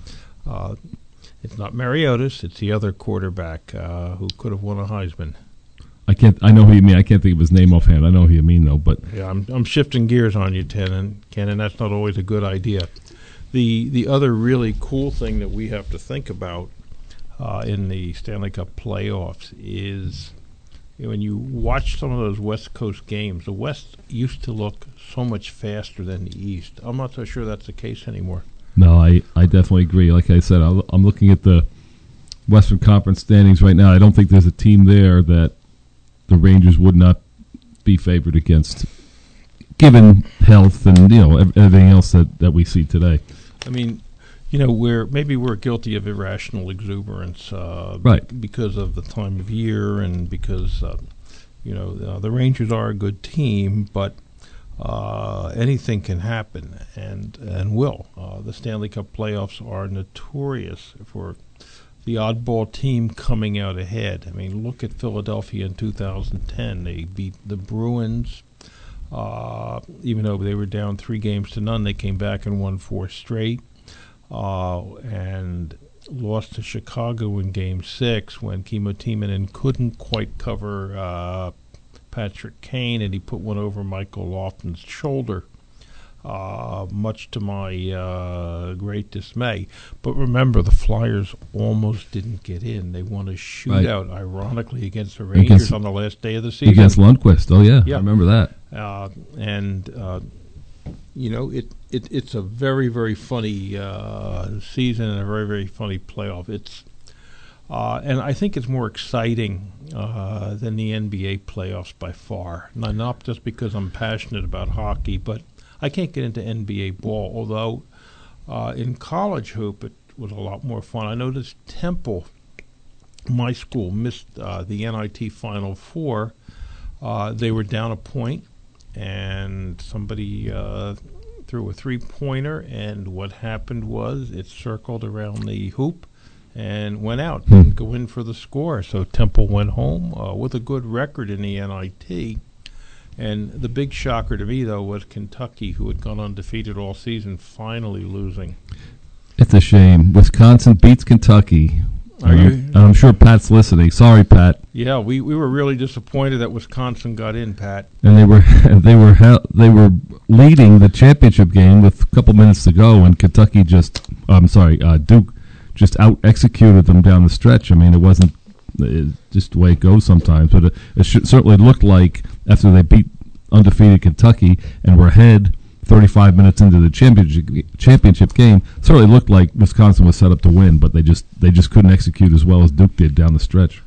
It's not Mariotis; it's the other quarterback who could have won a Heisman. I know who you mean. I can't think of his name offhand. I know who you mean, though. But yeah, I'm shifting gears on you, Ken, and that's not always a good idea. The other really cool thing that we have to think about in the Stanley Cup playoffs is when you watch some of those West Coast games, the West used to look so much faster than the East. I'm not so sure that's the case anymore. No, I definitely agree. Like I said, I'm looking at the Western Conference standings right now. I don't think there's a team there that the Rangers would not be favored against, given health and everything else that we see today. I mean, we're guilty of irrational exuberance, right? Because of the time of year and because the Rangers are a good team, but anything can happen and will. The Stanley Cup playoffs are notorious for the oddball team coming out ahead. I mean, look at Philadelphia in 2010. They beat the Bruins. Even though they were down 3-0, they came back and won 4 straight. And lost to Chicago in Game 6 when Kimmo Timonen couldn't quite cover Patrick Kane, and he put one over Michael Lofton's shoulder. Much to my great dismay. But remember, the Flyers almost didn't get in. They won a shootout, ironically, against the Rangers on the last day of the season. Against Lundqvist, I remember that. It's a very, very funny season and a very, very funny playoff. And I think it's more exciting than the NBA playoffs by far. Not just because I'm passionate about hockey, but I can't get into NBA ball, although in college hoop it was a lot more fun. I noticed Temple, my school, missed the NIT Final Four. They were down a point, and somebody threw a three-pointer, and what happened was it circled around the hoop and went out, didn't go in for the score. So Temple went home with a good record in the NIT. And the big shocker to me, though, was Kentucky, who had gone undefeated all season, finally losing. It's a shame. Wisconsin beats Kentucky. I'm sure Pat's listening. Sorry, Pat. Yeah, we were really disappointed that Wisconsin got in, Pat. And they were leading the championship game with a couple minutes to go, and Kentucky Duke just out-executed them down the stretch. I mean, it wasn't just the way it goes sometimes, but it certainly looked like after they beat undefeated Kentucky and were ahead 35 minutes into the championship game, certainly looked like Wisconsin was set up to win, but they just couldn't execute as well as Duke did down the stretch.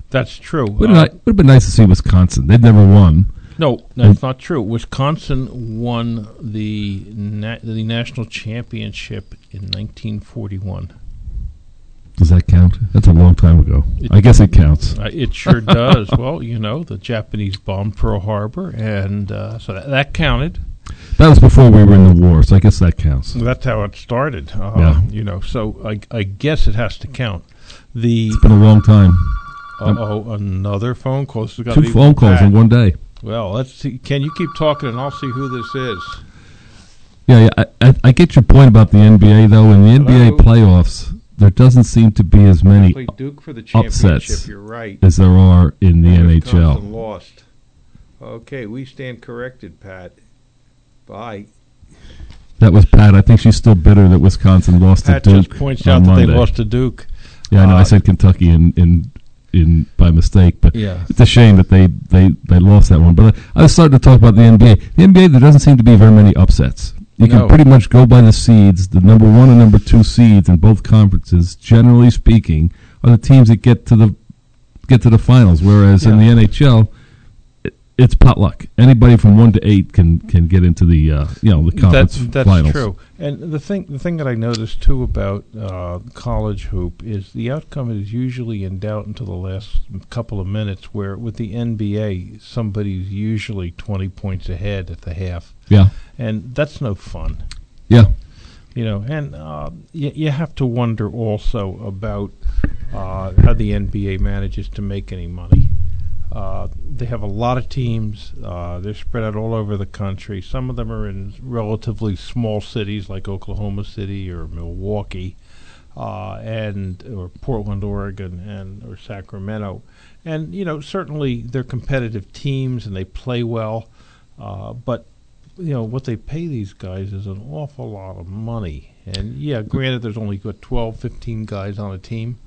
That's true. Would have been nice to see Wisconsin. They'd never won. No, that's not true. Wisconsin won the national championship in 1941. Does that count? That's a long time ago. I guess it counts. It sure does. Well, the Japanese bombed Pearl Harbor, and so that counted. That was before we were in the war, so I guess that counts. That's how it started. Yeah. So I guess it has to count. It's been a long time. Another phone call. 2 phone calls in one day. Well, let's see. Can you keep talking, and I'll see who this is. Yeah. I get your point about the NBA, though. In the NBA playoffs, there doesn't seem to be as many Duke for the championship, upsets you're right. as there are in the NHL. Wisconsin lost. Okay, we stand corrected, Pat. Bye. That was Pat. I think she's still bitter that Wisconsin lost to Duke. Pat just points out that they lost to Duke. Yeah, I know. I said Kentucky in by mistake, but it's a shame that they lost that one. But I was starting to talk about the NBA. The NBA, there doesn't seem to be very many upsets. You can pretty much go by the seeds. The number 1 and number 2 seeds in both conferences, generally speaking, are the teams that get to the finals. Whereas in the NHL, it's potluck. Anybody from 1 to 8 can get into the the conference that's finals. That's true. And the thing that I noticed too about college hoop is the outcome is usually in doubt until the last couple of minutes. Where with the NBA, somebody's usually 20 points ahead at the half. Yeah. And that's no fun. Yeah. And you have to wonder also about how the NBA manages to make any money. They have a lot of teams. They're spread out all over the country. Some of them are in relatively small cities like Oklahoma City or Milwaukee, or Portland, Oregon, or Sacramento. And certainly they're competitive teams and they play well, but what they pay these guys is an awful lot of money. And granted, there's only 12, 15 guys on a team,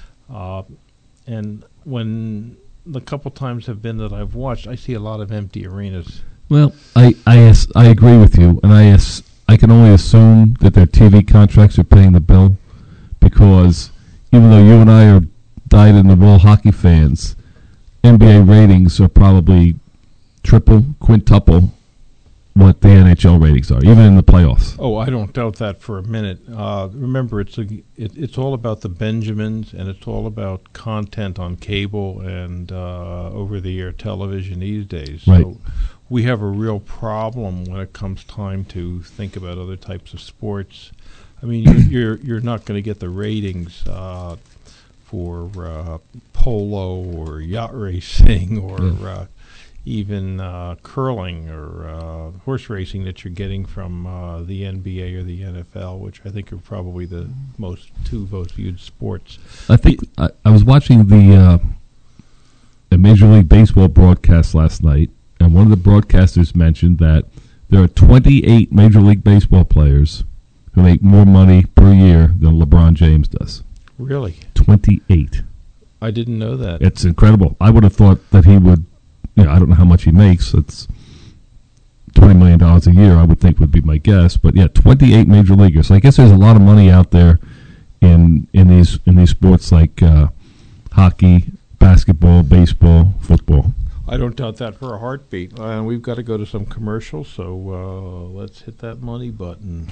and when the couple times have been that I've watched, I see a lot of empty arenas. Well, I agree with you, and I can only assume that their TV contracts are paying the bill, because even though you and I are dyed-in-the-wool hockey fans, NBA ratings are probably triple, quintuple what the NHL ratings are, even in the playoffs. Oh, I don't doubt that for a minute. Remember, it's all about the Benjamins, and it's all about content on cable and over-the-air television these days. Right. So we have a real problem when it comes time to think about other types of sports. I mean, you're not going to get the ratings for polo or yacht racing or even curling or horse racing that you're getting from the NBA or the NFL, which I think are probably the two most viewed sports. I think I was watching the Major League Baseball broadcast last night, and one of the broadcasters mentioned that there are 28 Major League Baseball players who make more money per year than LeBron James does. Really? 28. I didn't know that. It's incredible. I would have thought that he would. I don't know how much he makes. It's $20 million a year, I would think, would be my guess. But 28 major leaguers. So I guess there's a lot of money out there in these sports like hockey, basketball, baseball, football. I don't doubt that for a heartbeat. We've got to go to some commercials, so let's hit that money button.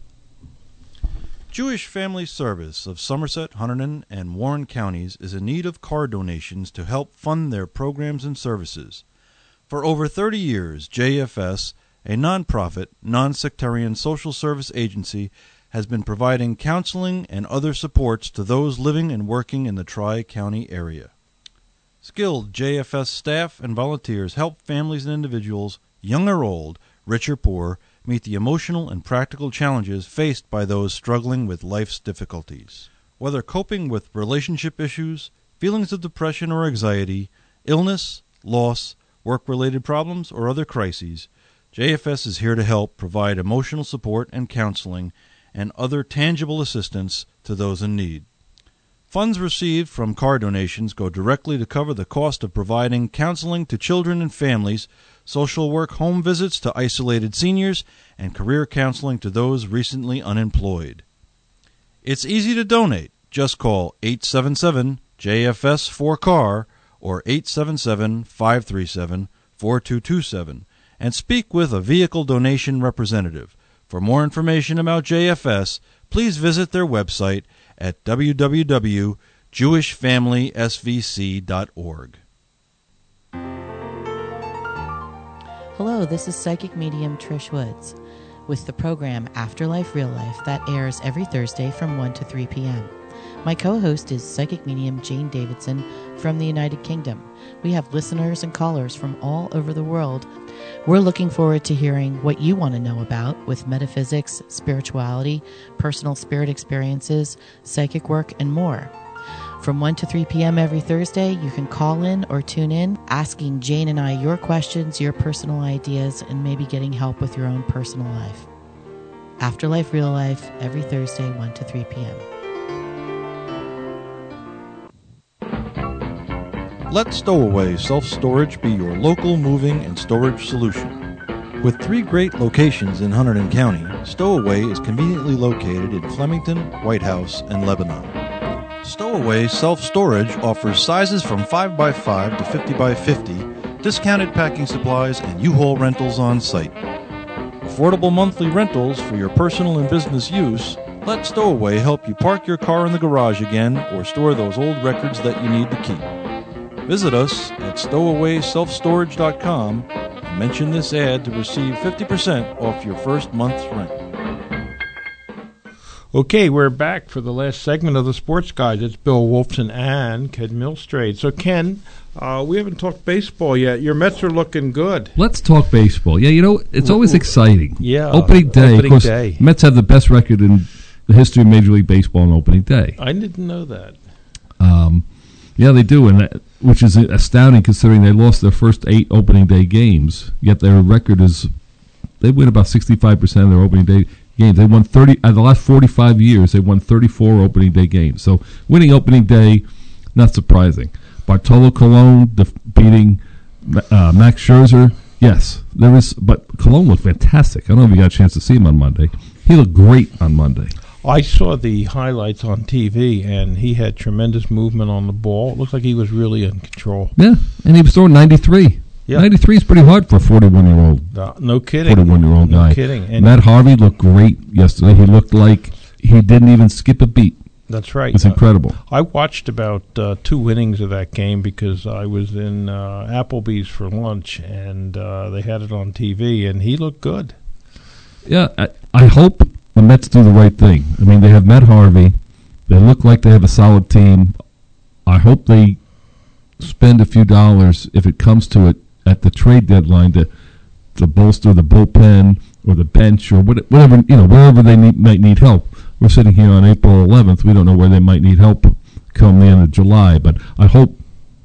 Jewish Family Service of Somerset, Hunterdon, and Warren counties is in need of car donations to help fund their programs and services. For over 30 years, JFS, a nonprofit, non-sectarian social service agency, has been providing counseling and other supports to those living and working in the Tri-County area. Skilled JFS staff and volunteers help families and individuals, young or old, rich or poor, meet the emotional and practical challenges faced by those struggling with life's difficulties. Whether coping with relationship issues, feelings of depression or anxiety, illness, loss, work-related problems, or other crises, JFS is here to help provide emotional support and counseling and other tangible assistance to those in need. Funds received from car donations go directly to cover the cost of providing counseling to children and families, social work home visits to isolated seniors, and career counseling to those recently unemployed. It's easy to donate. Just call 877-JFS-4CAR or 877-537-4227 and speak with a vehicle donation representative. For more information about JFS, please visit their website at www.jewishfamilysvc.org. Hello, this is psychic medium Trish Woods with the program Afterlife Real Life that airs every Thursday from 1 to 3 p.m. My co-host is psychic medium Jane Davidson from the United Kingdom. We have listeners and callers from all over the world. We're looking forward to hearing what you want to know about with metaphysics, spirituality, personal spirit experiences, psychic work, and more. From 1 to 3 p.m. every Thursday, you can call in or tune in, asking Jane and I your questions, your personal ideas, and maybe getting help with your own personal life. Afterlife Real Life, every Thursday, 1 to 3 p.m. Let Stowaway Self-Storage be your local moving and storage solution. With 3 great locations in Hunterdon County, Stowaway is conveniently located in Flemington, White House, and Lebanon. Stowaway Self-Storage offers sizes from 5x5 to 50x50, discounted packing supplies, and U-Haul rentals on site. Affordable monthly rentals for your personal and business use. Let Stowaway help you park your car in the garage again or store those old records that you need to keep. Visit us at stowawayselfstorage.com and mention this ad to receive 50% off your first month's rent. Okay, we're back for the last segment of the Sports Guide. It's Bill Wolfson and Ken Milstrade. So, Ken, we haven't talked baseball yet. Your Mets are looking good. Let's talk baseball. Yeah, you know, it's always exciting. Yeah. Opening day. Of course, Mets have the best record in the history of Major League Baseball on opening day. I didn't know that. Yeah, they do, and which is astounding considering they lost their first 8 opening day games. Yet their record is they win about 65% of their opening day games. They won 30 out of the last 45 years. They won 34 opening day games. So winning opening day, not surprising. Bartolo Colon beating Max Scherzer. Yes, there is, but Colon looked fantastic. I don't know if you got a chance to see him on Monday. He looked great on Monday. I saw the highlights on TV, and he had tremendous movement on the ball. It looked like he was really in control. Yeah, and he was throwing 93. Yeah. 93 is pretty hard for a 41-year-old. No kidding. 41-year-old guy. No kidding. And Matt Harvey looked great yesterday. He looked like he didn't even skip a beat. That's right. It's incredible. I watched about 2 innings of that game because I was in Applebee's for lunch, and they had it on TV, and he looked good. Yeah, I hope the Mets do the right thing. I mean, they have Matt Harvey. They look like they have a solid team. I hope they spend a few dollars, if it comes to it, at the trade deadline to bolster the bullpen or the bench or whatever, wherever they might need help. We're sitting here on April 11th. We don't know where they might need help come the end of July. But I hope,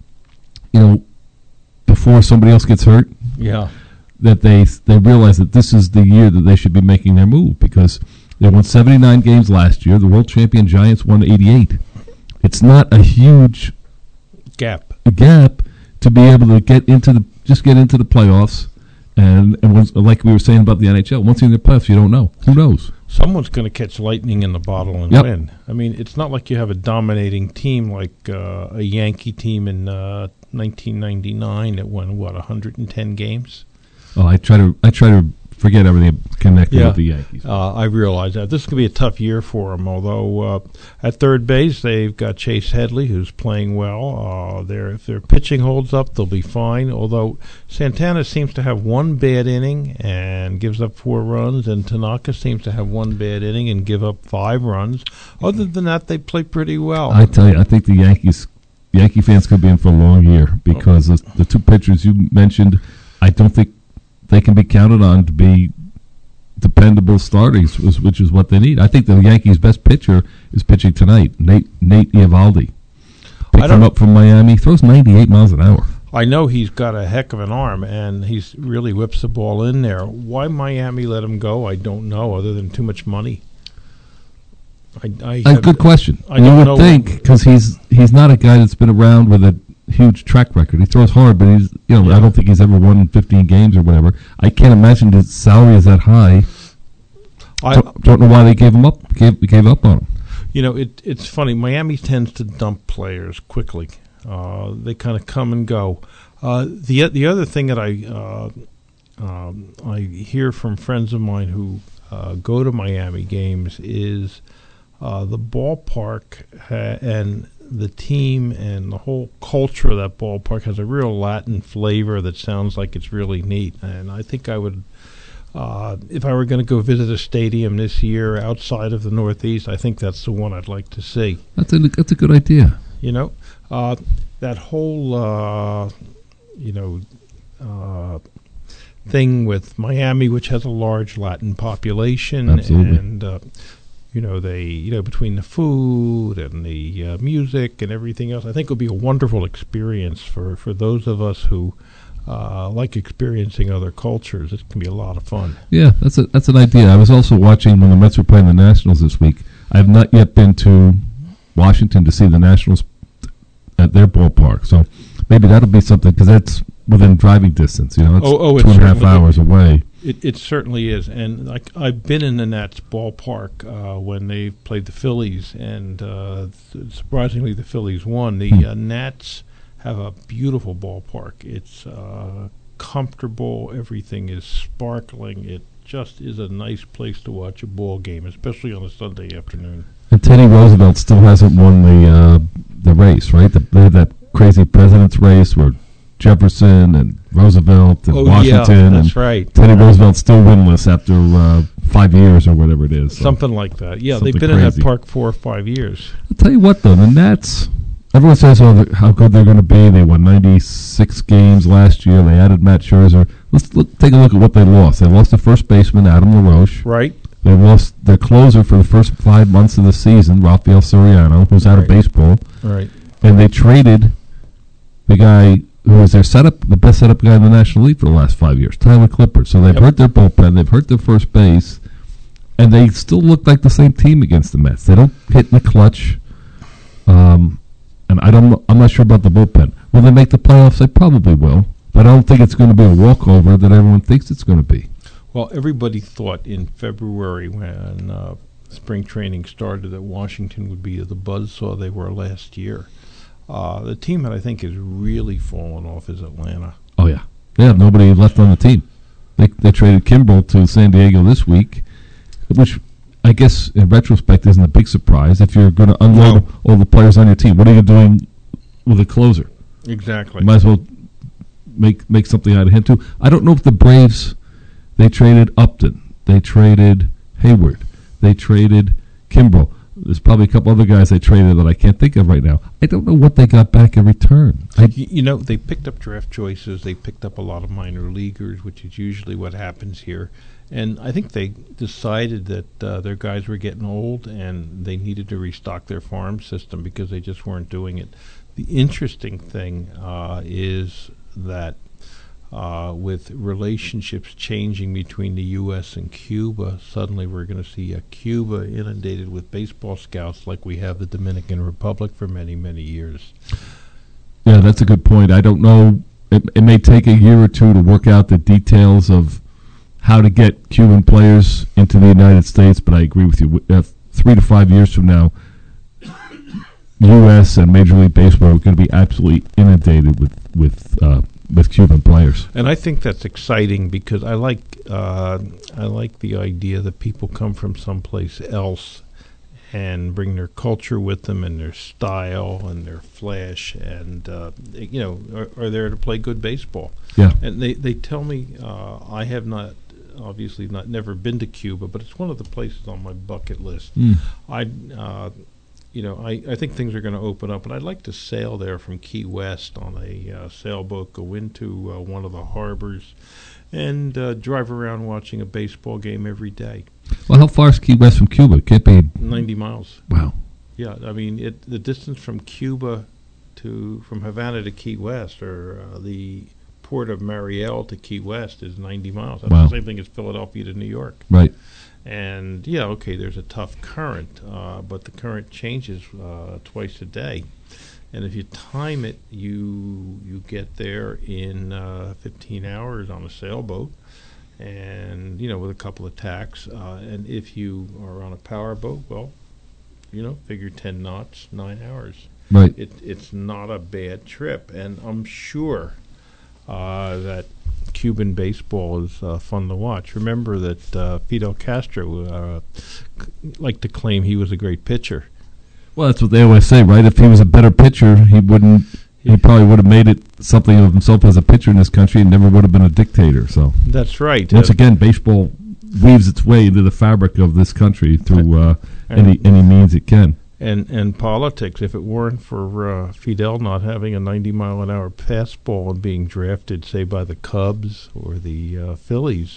before somebody else gets hurt, that they realize that this is the year that they should be making their move, because they won 79 games last year. The world champion Giants won 88. It's not a huge gap to be able to get into the playoffs. And like we were saying about the NHL, once you're in the playoffs, you don't know. Who knows? Someone's going to catch lightning in the bottle and win. I mean, it's not like you have a dominating team like a Yankee team in 1999 that won 110 games. Oh, I try to forget everything connected with the Yankees. I realize that. This is going to be a tough year for them, although at third base they've got Chase Headley, who's playing well. If their pitching holds up, they'll be fine, although Santana seems to have 1 bad inning and gives up 4 runs, and Tanaka seems to have 1 bad inning and give up 5 runs. Other than that, they play pretty well. I tell you, I think the Yankee fans could be in for a long year, because the 2 pitchers you mentioned, I don't think they can be counted on to be dependable starters, which is what they need. I think the Yankees' best pitcher is pitching tonight, Nate Eovaldi. Picked him up from Miami. Throws 98 miles an hour. I know he's got a heck of an arm, and he's really whips the ball in there. Why Miami let him go, I don't know, other than too much money. Good question. You would think, because he's not a guy that's been around with a huge track record. He throws hard, but I don't think he's ever won 15 games or whatever. I can't imagine his salary is that high. I don't know why they gave him up. Gave up on him. It's funny. Miami tends to dump players quickly. They kind of come and go. The other thing that I hear from friends of mine who go to Miami games is the ballpark and the team and the whole culture of that ballpark has a real Latin flavor that sounds like it's really neat. And I think I would, if I were going to go visit a stadium this year outside of the Northeast, I think that's the one I'd like to see. That's a good idea. You know, that whole, thing with Miami, which has a large Latin population. Absolutely. And, between the food and the music and everything else, I think it would be a wonderful experience for those of us who like experiencing other cultures. It can be a lot of fun. Yeah, that's an idea. I was also watching when the Mets were playing the Nationals this week. I have not yet been to Washington to see the Nationals at their ballpark, so maybe that'll be something, because that's within driving distance. It's 2.5 hours away. It certainly is, and I've been in the Nats ballpark when they played the Phillies, and surprisingly the Phillies won. The Nats have a beautiful ballpark. It's comfortable. Everything is sparkling. It just is a nice place to watch a ball game, especially on a Sunday afternoon. And Teddy Roosevelt still hasn't won the race, right? They had that crazy president's race where Jefferson and Roosevelt and Washington. Yeah, that's and right. Teddy Roosevelt's still winless after 5 years or whatever it is. So something like that. Yeah, they've been crazy in that park 4 or 5 years. I'll tell you what, though, the Nats, everyone says how good they're going to be. They won 96 games last year. They added Matt Scherzer. Let's take a look at what they lost. They lost the first baseman, Adam LaRoche. Right. They lost their closer for the first 5 months of the season, Rafael Soriano, who's out of baseball. Right. And they traded the guy who was the best setup guy in the National League for the last 5 years, Tyler Clippard. So they've hurt their bullpen, they've hurt their first base, and they still look like the same team against the Mets. They don't hit in the clutch, and I'm not sure about the bullpen. Will they make the playoffs? They probably will, but I don't think it's going to be a walkover that everyone thinks it's going to be. Well, everybody thought in February when spring training started that Washington would be the buzzsaw they were last year. The team that I think has really fallen off is Atlanta. Oh, yeah. They have nobody left on the team. They traded Kimbrel to San Diego this week, which I guess in retrospect isn't a big surprise. If you're going to unload all the players on your team, what are you doing with a closer? Exactly. You might as well make something out of him, too. I don't know if the Braves, they traded Upton. They traded Hayward. They traded Kimbrel. There's probably a couple other guys they traded that I can't think of right now. I don't know what they got back in return. They picked up draft choices. They picked up a lot of minor leaguers, which is usually what happens here. And I think they decided that their guys were getting old and they needed to restock their farm system because they just weren't doing it. The interesting thing is that with relationships changing between the U.S. and Cuba, suddenly we're going to see Cuba inundated with baseball scouts like we have the Dominican Republic for many, many years. Yeah, that's a good point. I don't know. It may take a year or two to work out the details of how to get Cuban players into the United States, but I agree with you. 3 to 5 years from now, U.S. and Major League Baseball are going to be absolutely inundated with Cuban players. And I think that's exciting because I like the idea that people come from someplace else and bring their culture with them and their style and their flash and are there to play good baseball. Yeah. And they tell me I have never been to Cuba, but it's one of the places on my bucket list. I think things are going to open up, and I'd like to sail there from Key West on a sailboat, go into one of the harbors, and drive around watching a baseball game every day. Well, how far is Key West from Cuba? It can't be 90 miles. Wow. Yeah, I mean, the distance from from Havana to Key West, or the port of Mariel to Key West, is 90 miles. That's Wow. the same thing as Philadelphia to New York. Right. And, there's a tough current, but the current changes twice a day. And if you time it, you get there in 15 hours on a sailboat and, with a couple of tacks. And if you are on a power boat, figure 10 knots, 9 hours. Right. It's not a bad trip, and I'm sure that Cuban baseball is fun to watch. Remember that Fidel Castro liked to claim he was a great pitcher. Well, that's what they always say, right? If he was a better pitcher, he probably would have made it something of himself as a pitcher in this country and never would have been a dictator. So that's right. Once again, baseball weaves its way into the fabric of this country through any means it can. And politics, if it weren't for Fidel not having a 90-mile-an-hour fastball and being drafted, say, by the Cubs or the Phillies,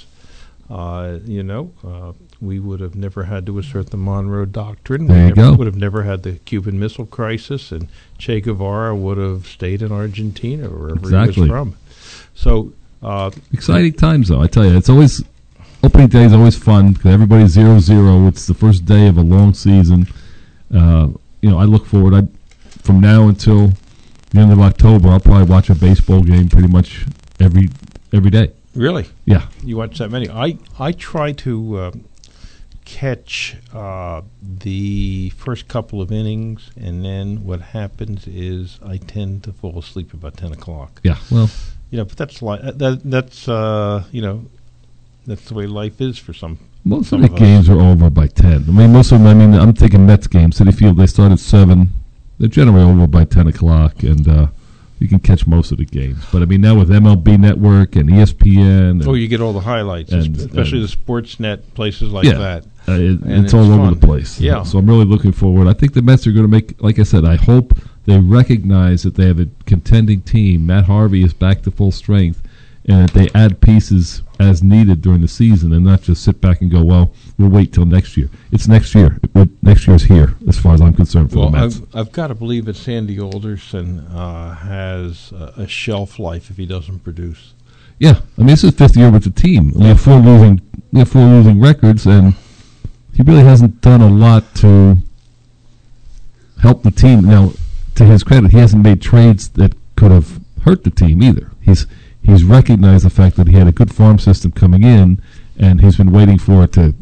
we would have never had to assert the Monroe Doctrine. There you go. Would have never had the Cuban Missile Crisis, and Che Guevara would have stayed in Argentina or wherever he was from. So exciting times, though. I tell you, it's always opening day is always fun because everybody's 0-0. It's the first day of a long season. I look forward. From now until the end of October, I'll probably watch a baseball game pretty much every day. Really? Yeah. You watch that many? I try to catch the first couple of innings, and then what happens is I tend to fall asleep about 10 o'clock. Yeah. Well, but that's that's the way life is for some. Most of the games are over by 10. I mean, most of them. I'm thinking Mets games. Citi Field, they start at 7. They're generally over by 10 o'clock, and you can catch most of the games. But I mean, now with MLB Network and ESPN, you get all the highlights, especially the Sportsnet places like that. It's all over the place. Yeah. So I'm really looking forward. I think the Mets are going to make, like I said, I hope they recognize that they have a contending team. Matt Harvey is back to full strength, and that they add pieces as needed during the season and not just sit back and go, well, we'll wait till next year. It's next year. Next year's here, as far as I'm concerned, for the Mets. I've got to believe that Sandy Alderson has a shelf life if he doesn't produce. Yeah. I mean, this is his 5th year with the team. We have 4 losing records, and he really hasn't done a lot to help the team. Now, to his credit, he hasn't made trades that could have hurt the team either. He's recognized the fact that he had a good farm system coming in, and he's been waiting for it to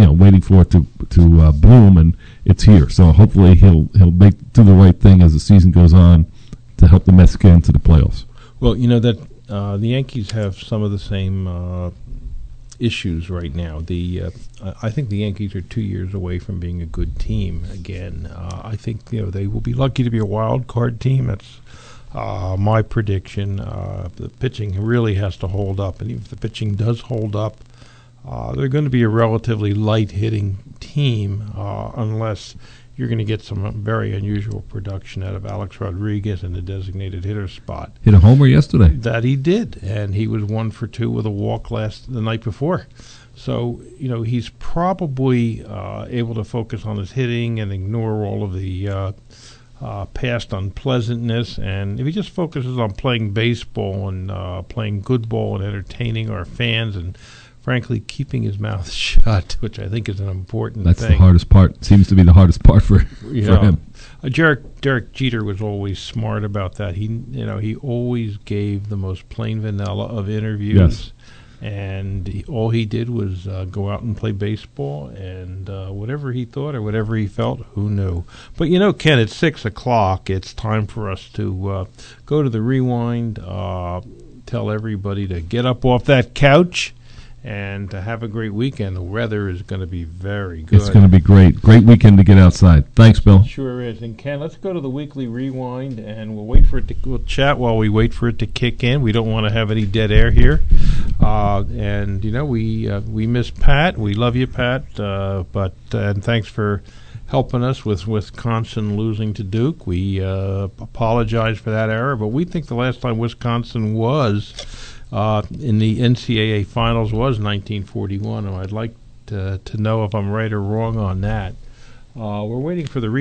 bloom, and it's here. So hopefully he'll do the right thing as the season goes on to help the Mets get into the playoffs. Well, that the Yankees have some of the same issues right now. I think the Yankees are 2 years away from being a good team again. I think they will be lucky to be a wild card team. That's my prediction. The pitching really has to hold up, and even if the pitching does hold up, they're going to be a relatively light-hitting team unless you're going to get some very unusual production out of Alex Rodriguez in the designated hitter spot. Hit a homer yesterday. That he did, and he was 1 for 2 with a walk the night before. So, he's probably able to focus on his hitting and ignore all of the past unpleasantness, and if he just focuses on playing baseball and playing good ball and entertaining our fans and frankly keeping his mouth shut, which I think is an important thing. That's the hardest part. Seems to be the hardest part for him. Derek Jeter was always smart about that. He always gave the most plain vanilla of interviews. Yes. And all he did was go out and play baseball, and whatever he thought or whatever he felt, who knew? But Ken, it's 6 o'clock. It's time for us to go to the Rewind, tell everybody to get up off that couch and to have a great weekend. The weather is going to be very good. It's going to be great. Great weekend to get outside. Thanks, Bill. Sure is. And Ken, let's go to the weekly Rewind, and we'll chat while we wait for it to kick in. We don't want to have any dead air here. And we miss Pat. We love you, Pat. And thanks for helping us with Wisconsin losing to Duke. We apologize for that error, but we think the last time Wisconsin was in the NCAA finals was 1941, and I'd like to know if I'm right or wrong on that. We're waiting for the